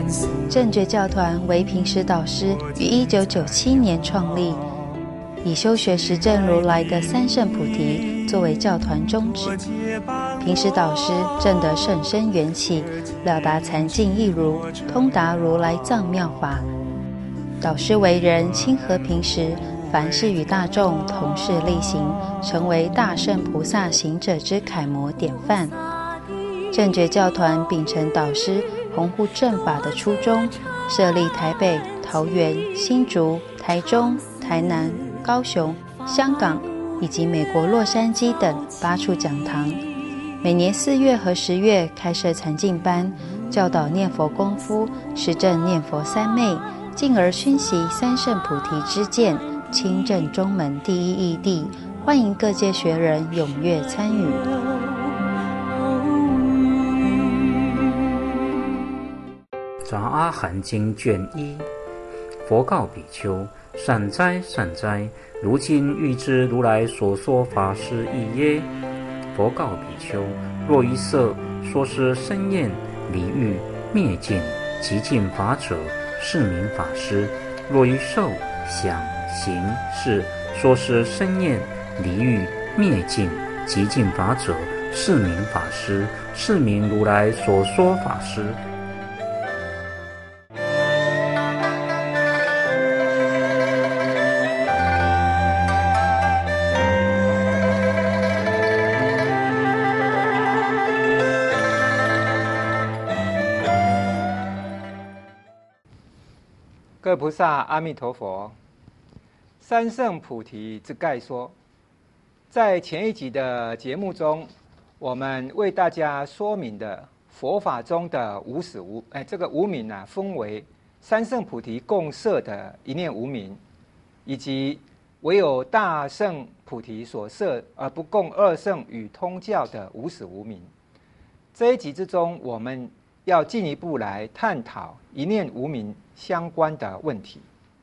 正觉教团为平时导师于1997年创立，以修学实证如来的三圣菩提作为教团宗旨。平时导师证得甚深缘起，了达禅境义如，通达如来藏妙法。导师为人亲和平时，凡事与大众同事力行，成为大圣菩萨行者之楷模典范。正觉教团秉承导师弘护正法的初衷，设立台北、桃园、新竹、台中、台南、高雄、香港以及美国洛杉矶等8处讲堂。每年4月和10月开设禅净班，教导念佛功夫，实证念佛三昧，进而熏习三圣菩提之见，亲证中门第一义谛。欢迎各界学人踊跃参与。 杂阿含经卷1，佛告比丘：善哉善哉，如今欲知如来所说法是义耶？佛告比丘：若一色说是生厌、离欲、灭尽、极尽法者，是名法师；若一受、想、行、识说是生厌、离欲、灭尽、极尽法者，是名法师，是名如来所说法师。 各位菩萨，阿弥陀佛。三圣菩提之概说，在前一集的节目中，我们为大家说明的佛法中的无始无这个无明啊，分为三圣菩提共摄的一念无明，以及唯有大圣菩提所摄而不共二圣与通教的无始无明。这一集之中，我们要进一步来探讨一念无明相关的问题。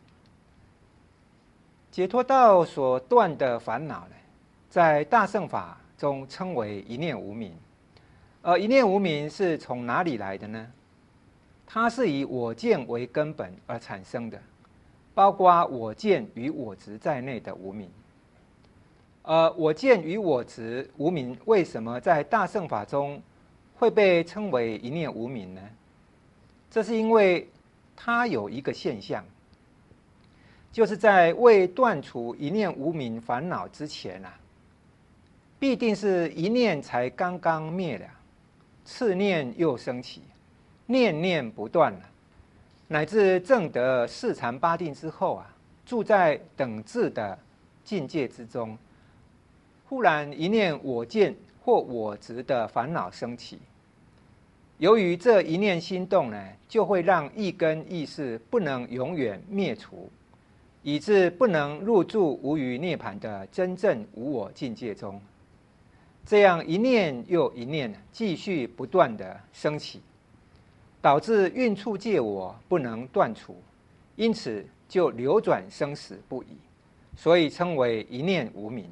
解脱道所断的烦恼呢，在大乘法中称为一念无明。而一念无明是从哪里来的呢？它是以我见为根本而产生的，包括我见与我执在内的无明。我见与我执无明为什么在大乘法中会被称为一念无明呢？这是因为它有一个现象，就是在未断除一念无明烦恼之前啊，必定是一念才刚刚灭了，次念又升起，念念不断了，乃至证得四禅八定之后啊，住在等至的境界之中，忽然一念我见或我执的烦恼升起。由于这一念心动呢，就会让意根意识不能永远灭除，以致不能入住无余涅槃的真正无我境界中。这样一念又一念继续不断的升起，导致蕴处界我不能断除，因此就流转生死不已，所以称为一念无明。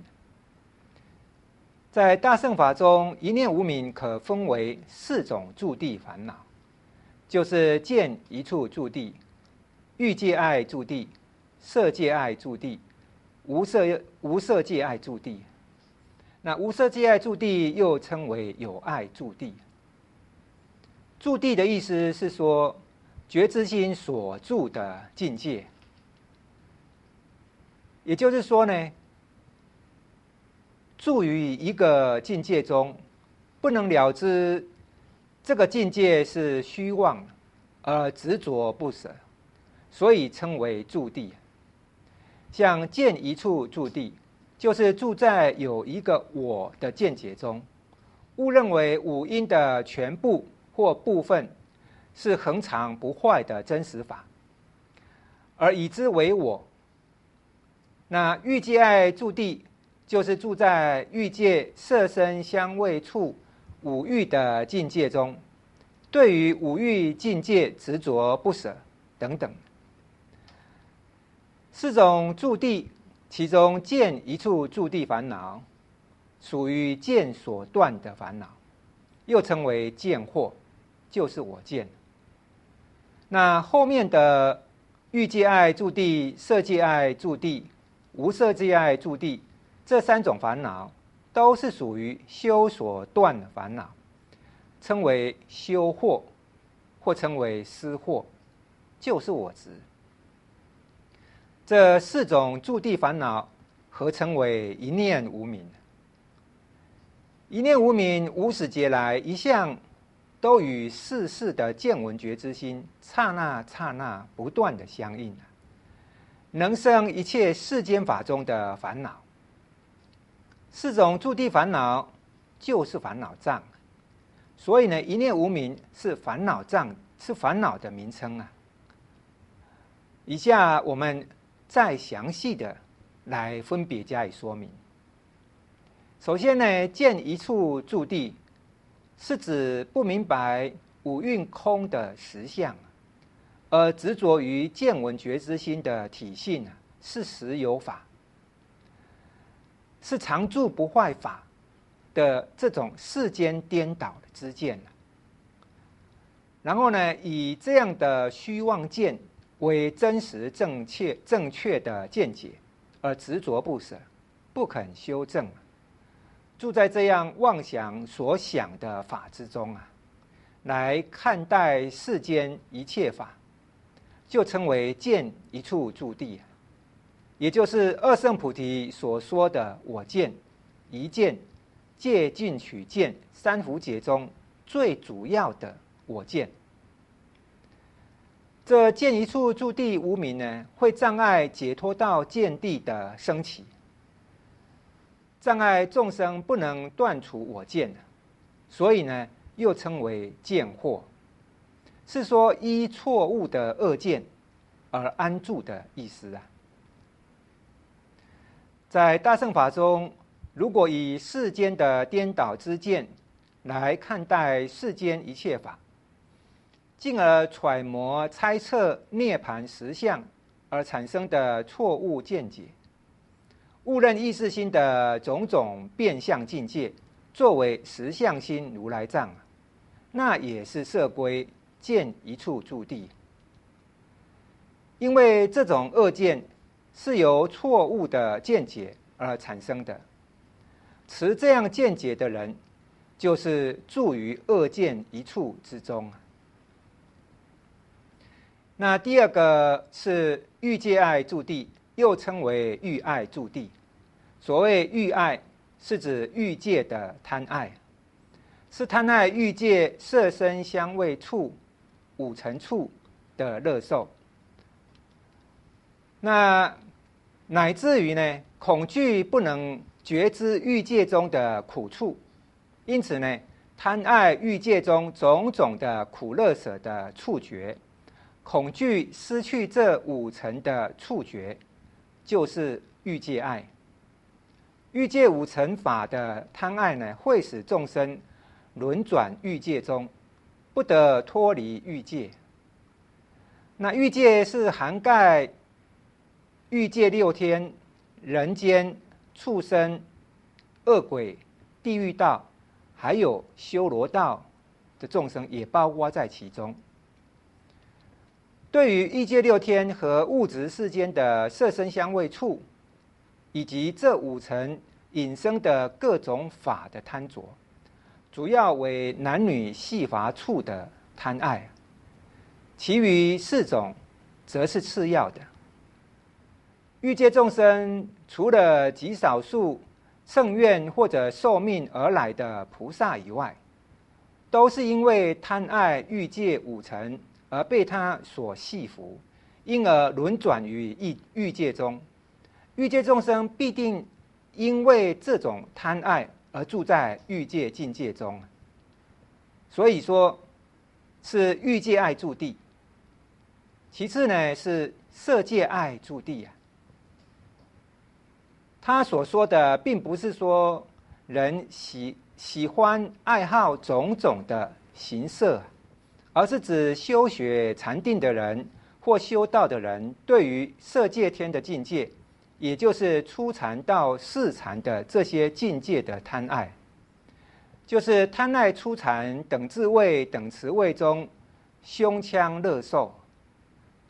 在大乘法中，一念无明可分为4种住地烦恼，就是见一处住地、欲界爱住地、色界爱住地、无色界爱住地。那无色界爱住地又称为有爱住地。住地的意思是说，觉知心所住的境界。也就是说呢，住于一个境界中，不能了知这个境界是虚妄，而执着不舍，所以称为住地。像见一处住地，就是住在有一个我的见解中，误认为五阴的全部或部分是恒常不坏的真实法，而以之为我。那欲界爱住地，就是住在欲界色身香味触五欲的境界中，对于五欲境界执着不舍等等。4种住地，其中见一处住地烦恼属于见所断的烦恼，又称为见惑，就是我见。 那后面的欲界爱住地、色界爱住地、无色界爱住地，这3种烦恼都是属于修所断的烦恼，称为修惑，或称为思惑，就是我执。这4种住地烦恼合称为一念无明。一念无明无始劫来一向都与世事的见闻觉之心刹那刹那不断的相应，能生一切世间法中的烦恼。4种住地烦恼就是烦恼障，所以呢，一念无明是烦恼障，是烦恼的名称啊。以下我们再详细的来分别加以说明。首先呢，见一处住地，是指不明白五蕴空的实相，而执着于见闻觉知心的体性是实有法，是常住不坏法的这种世间颠倒的知见。然后呢，以这样的虚妄见为真实正确的见解，而执着不舍，不肯修正，住在这样妄想所想的法之中来看待世间一切法，就称为见一处住地，也就是二圣菩提所说的我见、一见、戒尽取见3伏解中最主要的我见。这见一处住地无明呢，会障碍解脱道见地的升起，障碍众生不能断除我见，所以呢，又称为见惑，是说依错误的恶见而安住的意思。在大乘法中，如果以世间的颠倒之见来看待世间一切法，进而揣摩猜测涅槃实相而产生的错误见解，误认意识心的种种变相境界作为实相心如来藏，那也是摄归见一处住地。因为这种恶见是由错误的见解而产生的，持这样见解的人，就是住于恶见一处之中。那第2个是欲界爱住地，又称为欲爱住地。所谓欲爱，是指欲界的贪爱，是贪爱欲界色声香味触5尘处的乐受。那乃至于呢，恐惧不能觉知欲界中的苦处，因此呢，贪爱欲界中种种的苦乐舍的触觉，恐惧失去这5层的触觉，就是欲界爱。欲界5层法的贪爱呢，会使众生轮转欲界中，不得脱离欲界。那欲界是涵盖欲界6天、人间、畜生、恶鬼、地狱道，还有修罗道的众生，也包括在其中。对于欲界6天和物质世间的色声香味触，以及这5层引生的各种法的贪着，主要为男女系罚处的贪爱，其余4种则是次要的。欲界众生除了极少数乘愿或者受命而来的菩萨以外，都是因为贪爱欲界5层而被他所系缚，因而轮转于欲界中。欲界众生必定因为这种贪爱而住在欲界境界中，所以说是欲界爱住地。其次呢，是色界爱住地。他所说的并不是说人喜欢爱好种种的形色，而是指修学禅定的人或修道的人对于色界天的境界，也就是初禅到4禅的这些境界的贪爱，就是贪爱初禅等智位等持位中胸腔乐受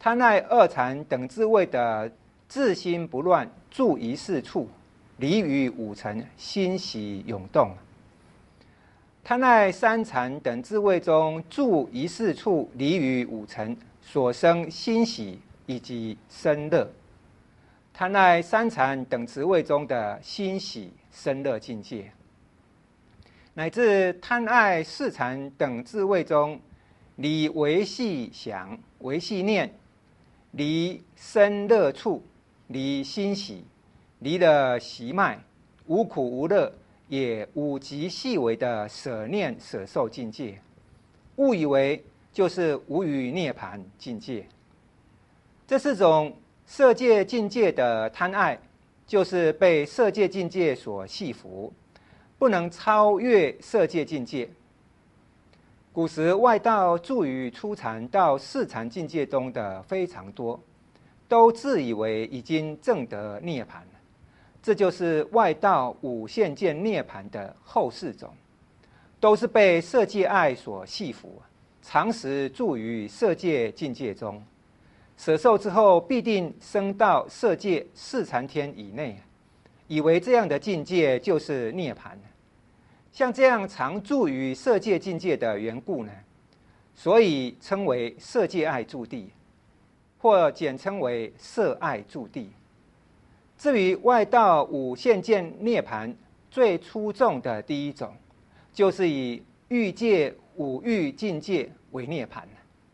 贪爱二禅等智慧的自心不乱，住于四处，离于五尘，欣喜涌动。贪爱三禅等智慧中住于四处，离于五尘所生欣喜以及生乐。贪爱三禅等智慧中的欣喜生乐境界，乃至贪爱四禅等智慧中离维系想、维系念，离生乐处，离欣喜，离了习脉，无苦无乐，也无极细微的舍念舍受境界，误以为就是无余涅槃境界。这四种色界境界的贪爱，就是被色界境界所系缚，不能超越色界境界。古时外道住于初禅到四禅境界中的非常多，都自以为已经证得涅槃了。这就是外道五现见涅槃的后四种，都是被色界爱所系缚，长时住于色界境界中，舍受之后必定升到色界四禅天以内，以为这样的境界就是涅槃。像这样常住于色界境界的缘故呢，所以称为色界爱住地，或简称为色爱住地。至于外道五现见涅槃最出众的第一种，就是以欲界五欲境界为涅槃。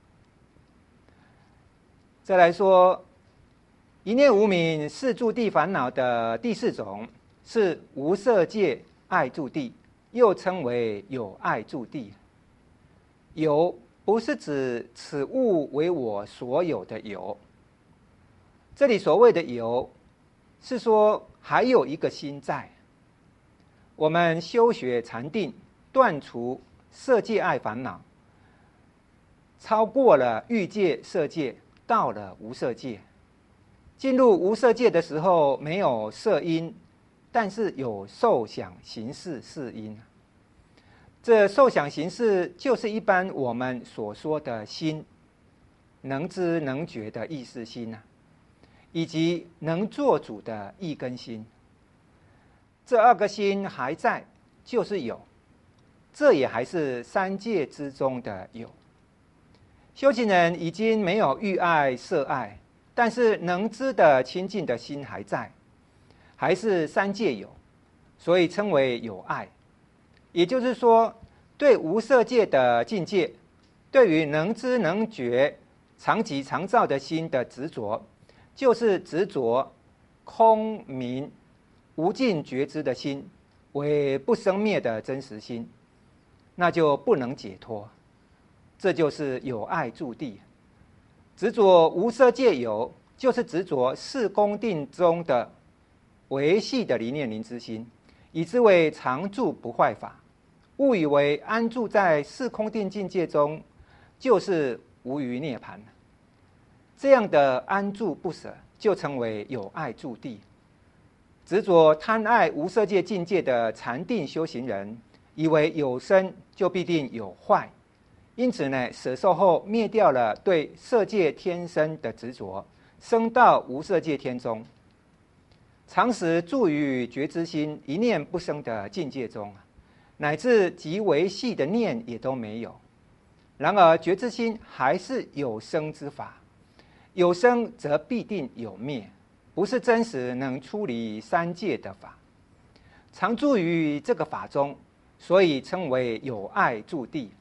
再来说，一念无明是住地烦恼的第四种，是无色界爱住地，又称为有爱住地。有不是指此物为我所有的有，这里所谓的有，是说还有一个心在。我们修学禅定，断除色界爱烦恼，超过了欲界色界，到了无色界。进入无色界的时候，没有色音，但是有受想行识四音。这受想行识就是一般我们所说的心，能知能觉的意识心啊，以及能做主的意根心。这二个心还在，就是有，这也还是三界之中的有。修行人已经没有欲爱色爱，但是能知的清净的心还在，还是三界有，所以称为有爱。也就是说，对无色界的境界，对于能知能觉常寂常照的心的执着，就是执着空明无尽觉知的心为不生灭的真实心，那就不能解脱。这就是有爱住地。执着无色界有，就是执着四恭定中的维系的离念灵知心，以之为常住不坏法，误以为安住在四空定境界中就是无余涅槃。这样的安住不舍，就称为有爱住地。执着贪爱无色界境界的禅定修行人，以为有生就必定有坏，因此呢，舍受后灭掉了对色界天生的执着，升到无色界天中，常时住于觉知心一念不生的境界中，乃至极为细的念也都没有。然而觉知心还是有生之法，有生则必定有灭，不是真实能出离三界的法，常住于这个法中，所以称为有爱住地。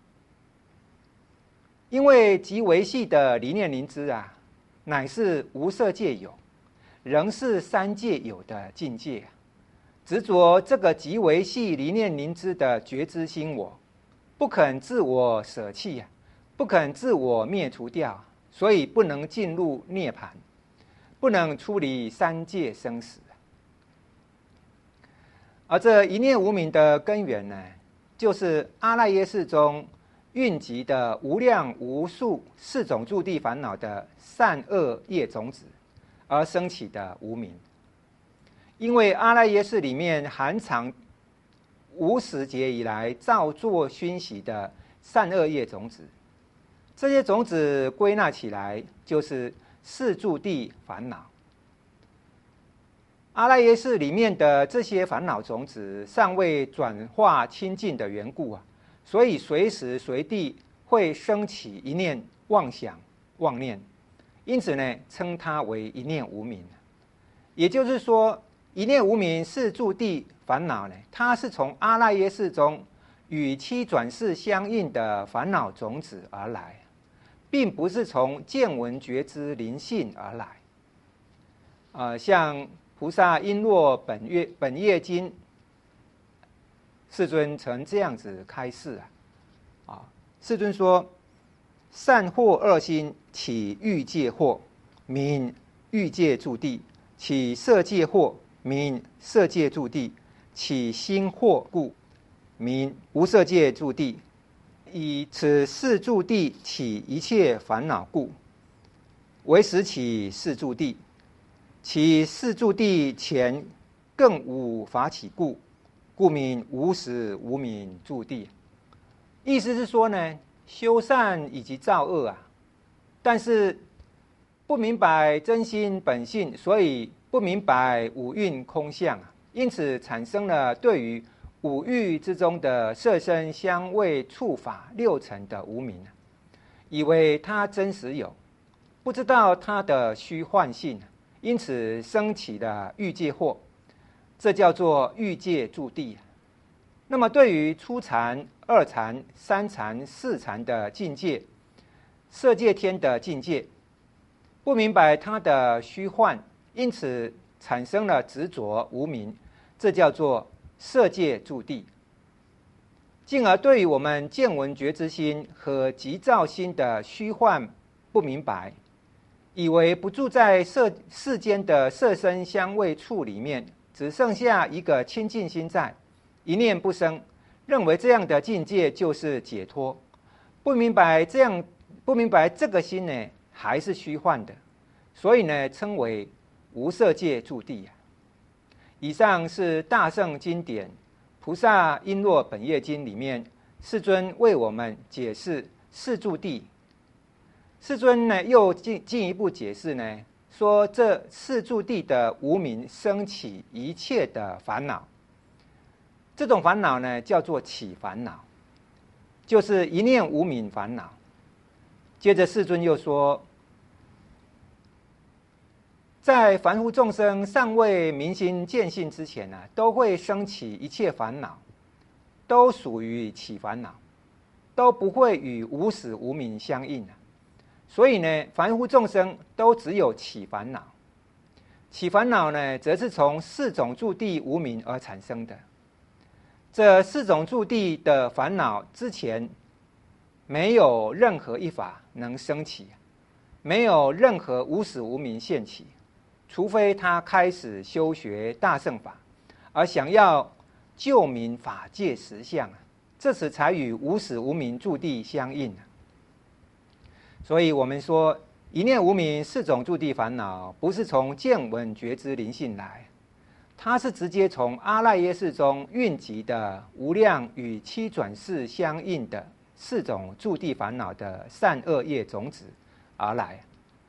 因为极为细的离念灵知啊，乃是无色界有，仍是三界有的境界。执着这个极为细离念灵知的觉知心我，不肯自我舍弃，不肯自我灭除掉，所以不能进入涅槃，不能出离三界生死。而这一念无明的根源呢，就是阿赖耶识中蕴集的无量无数四种住地烦恼的善恶业种子而生起的无明。因为阿赖耶识里面含藏无始劫以来造作熏习的善恶业种子， 这些种子归纳起来就是四住地烦恼。阿赖耶识里面的这些烦恼种子尚未转化清净的缘故啊，所以随时随地会升起一念妄想妄念，因此呢，称它为一念无明。也就是说，一念无明是住地烦恼呢，它是从阿赖耶识中与七转世相应的烦恼种子而来，并不是从见闻觉知灵性而来。像菩萨璎珞本业经，世尊曾这样子开示世尊说：善惑二心，起欲界惑，名欲界住地；起色界惑，名色界住地；起心惑故，名无色界住地。以此四住地起一切烦恼故，唯使起四住地。其四住地前更无法起故，故名无始无明住地。意思是说呢，修善以及造恶但是不明白真心本性，所以不明白五蕴空相因此产生了对于五欲之中的色身香味触法六尘的无明，以为它真实有，不知道它的虚幻性，因此升起了欲界惑，这叫做欲界住地。那么对于初禅、二禅、三禅、四禅的境界，色界天的境界，不明白它的虚幻，因此产生了执着无明，这叫做色界住地。进而对于我们见闻觉知心和极照心的虚幻不明白，以为不住在世间的色身香味触里面，只剩下一个清净心在，一念不生，认为这样的境界就是解脱。不明白这个心呢，还是虚幻的，所以呢，称为无色界住地。以上是大圣经典《菩萨璎珞本业经》里面，世尊为我们解释四住地。世尊呢，又进一步解释呢，说这四住地的无明生起一切的烦恼，这种烦恼呢，叫做起烦恼，就是一念无明烦恼。接着世尊又说，在凡夫众生尚未明心见性之前都会生起一切烦恼，都属于起烦恼，都不会与无始无明相应所以呢，凡夫众生都只有起烦恼。起烦恼呢，则是从四种住地无明而产生的。这四种住地的烦恼之前，没有任何一法能生起，没有任何无始无明现起，除非他开始修学大乘法，而想要救明法界实相这时才与无始无明住地相应所以我们说，一念无明四种住地烦恼，不是从见闻觉知灵性来，它是直接从阿赖耶识中蕴集的无量与七转世相应的四种住地烦恼的善恶业种子而来。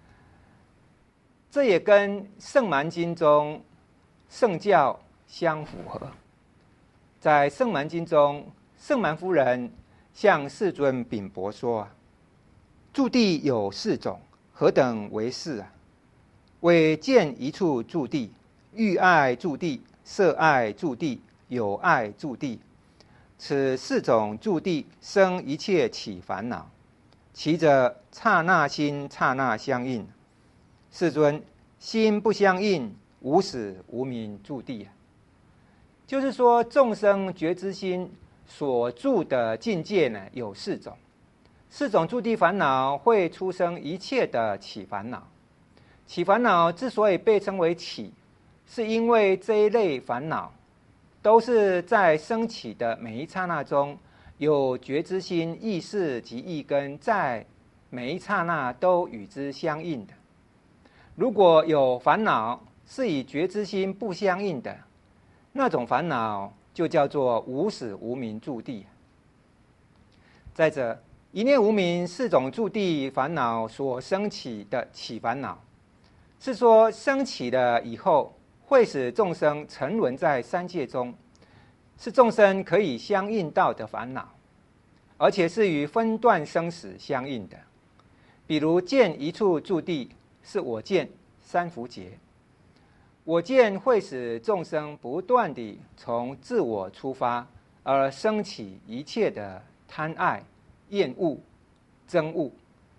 这也跟圣蛮经中圣教相符合。在圣蛮经中，圣蛮夫人向世尊禀驳说住地有四种，何等为四为见一处住地，欲爱住地，色爱住地，有爱住地。此四种住地生一切起烦恼，其者刹那心刹那相应。世尊，心不相应，无始无明住地就是说，众生觉知心所住的境界呢，有四种。四种住地烦恼会出生一切的起烦恼。起烦恼之所以被称为起，是因为这一类烦恼都是在升起的每一刹那中，有觉知心意识及意根在每一刹那都与之相应的。如果有烦恼是与觉知心不相应的，那种烦恼就叫做无始无明住地。再者， 一念无明四种住地烦恼所生起的起烦恼，是说生起了以后会使众生沉沦在三界中，是众生可以相应到的烦恼，而且是与分段生死相应的。比如见一处住地，是我见三伏劫。我见会使众生不断地从自我出发，而生起一切的贪爱、厌恶、憎恶、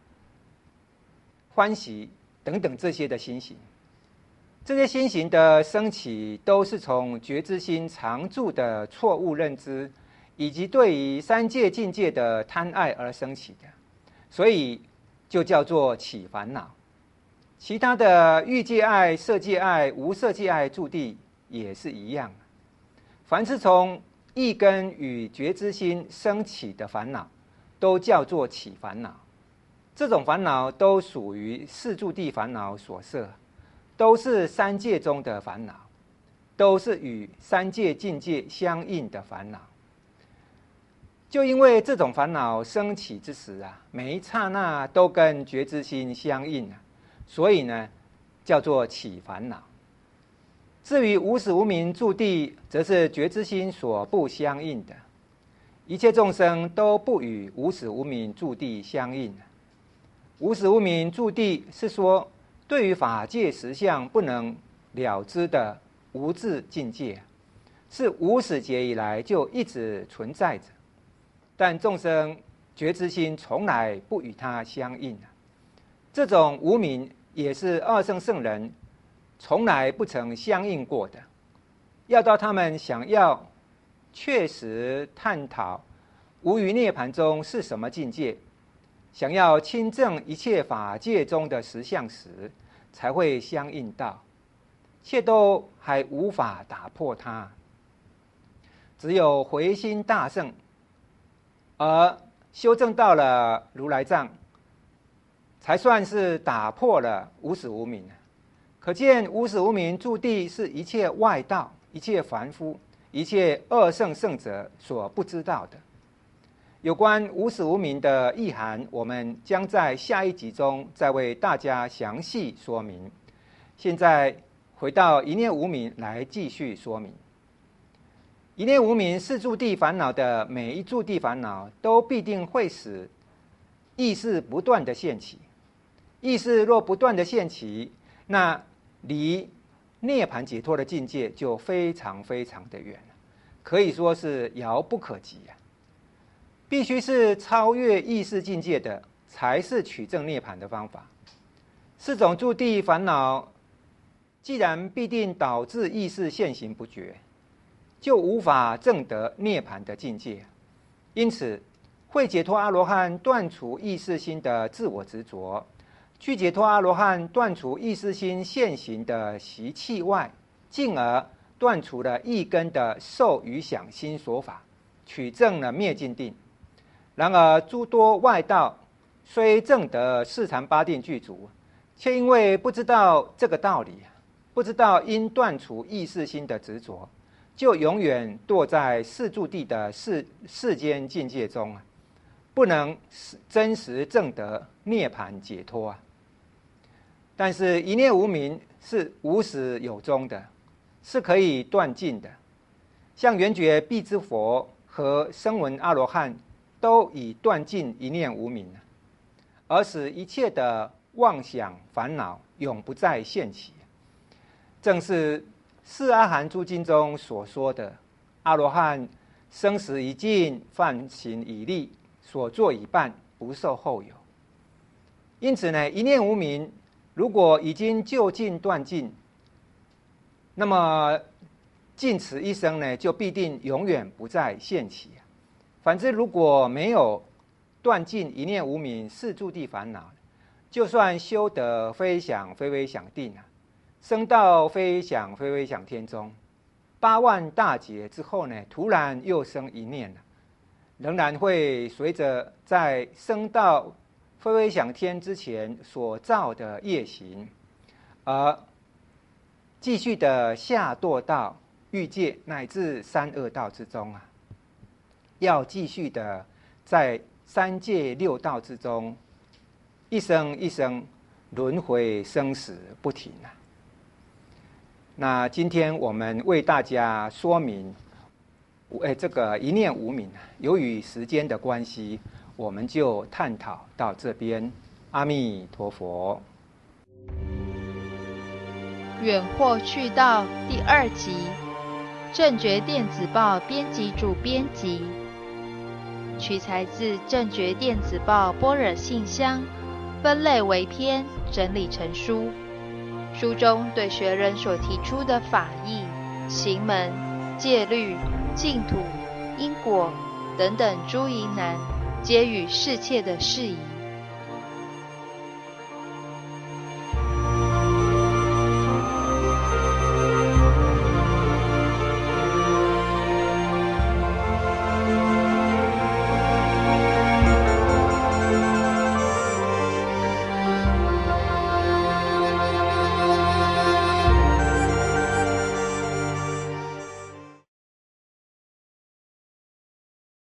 欢喜等等这些的心行。这些心行的升起，都是从觉知心常住的错误认知，以及对于三界境界的贪爱而升起的，所以就叫做起烦恼。其他的欲界爱、色界爱、无色界爱住地也是一样。凡是从意根与觉知心升起的烦恼，都叫做起烦恼。这种烦恼都属于四住地烦恼所摄，都是三界中的烦恼，都是与三界境界相应的烦恼。就因为这种烦恼升起之时每一刹那都跟觉知心相应所以呢，叫做起烦恼。至于无始无明住地，则是觉知心所不相应的。一切众生都不与无始无明住地相应。无始无明住地是说，对于法界实相不能了知的无智境界，是无始劫以来就一直存在着，但众生觉知心从来不与它相应。这种无明也是二圣圣人从来不曾相应过的。要到他们想要确实探讨无余涅盘中是什么境界，想要亲证一切法界中的实相时，才会相应到，却都还无法打破它。只有回心大圣，而修正到了如来藏，才算是打破了无始无明。可见无始无明住地是一切外道、一切凡夫、一切二圣圣者所不知道的。有关无始无明的意涵，我们将在下一集中再为大家详细说明。现在回到一念无明来继续说明。一念无明是住地烦恼的每一住地烦恼，都必定会使意识不断的现起。意识若不断的现起，那离涅槃解脱的境界就非常非常的远，可以说是遥不可及必须是超越意识境界的，才是取证涅槃的方法。四种住地烦恼既然必定导致意识现行不绝，就无法证得涅槃的境界。因此会解脱阿罗汉断除意识心的自我执着，去解脱阿罗汉断除意识心现行的习气外，进而断除了意根的受与想心所法，取证了灭尽定。然而诸多外道虽证得四禅八定具足，却因为不知道这个道理，不知道应断除意识心的执着，就永远堕在四住地的世间境界中不能真实证得涅槃解脱但是一念无明是无始有终的，是可以断尽的。像圆觉必之佛和声闻阿罗汉都已断尽一念无明，而使一切的妄想烦恼永不再现起。正是四阿含诸经中所说的阿罗汉生死已尽，梵行已立，所作已办，不受后有。因此呢，一念无明如果已经就近断尽，那么尽此一生呢，就必定永远不再现起。反之，如果没有断尽一念无明四住地烦恼，就算修得非想非非想定升到非想非非想天中，8万大劫之后呢，突然又生一念仍然会随着在升到非非想天之前所造的业行，而继续的下堕到欲界乃至三恶道之中要继续的在三界六道之中，一生一生轮回生死不停啊。那今天我们为大家说明，这个一念无明，由于时间的关系，我们就探讨到这边。阿弥陀佛。 远惑去道第2集，正觉电子报编辑组编辑，取材自正觉电子报般若信箱，分类为篇，整理成书。书中对学人所提出的法义、行门、戒律、净土、因果等等诸疑难，皆予适切的释疑。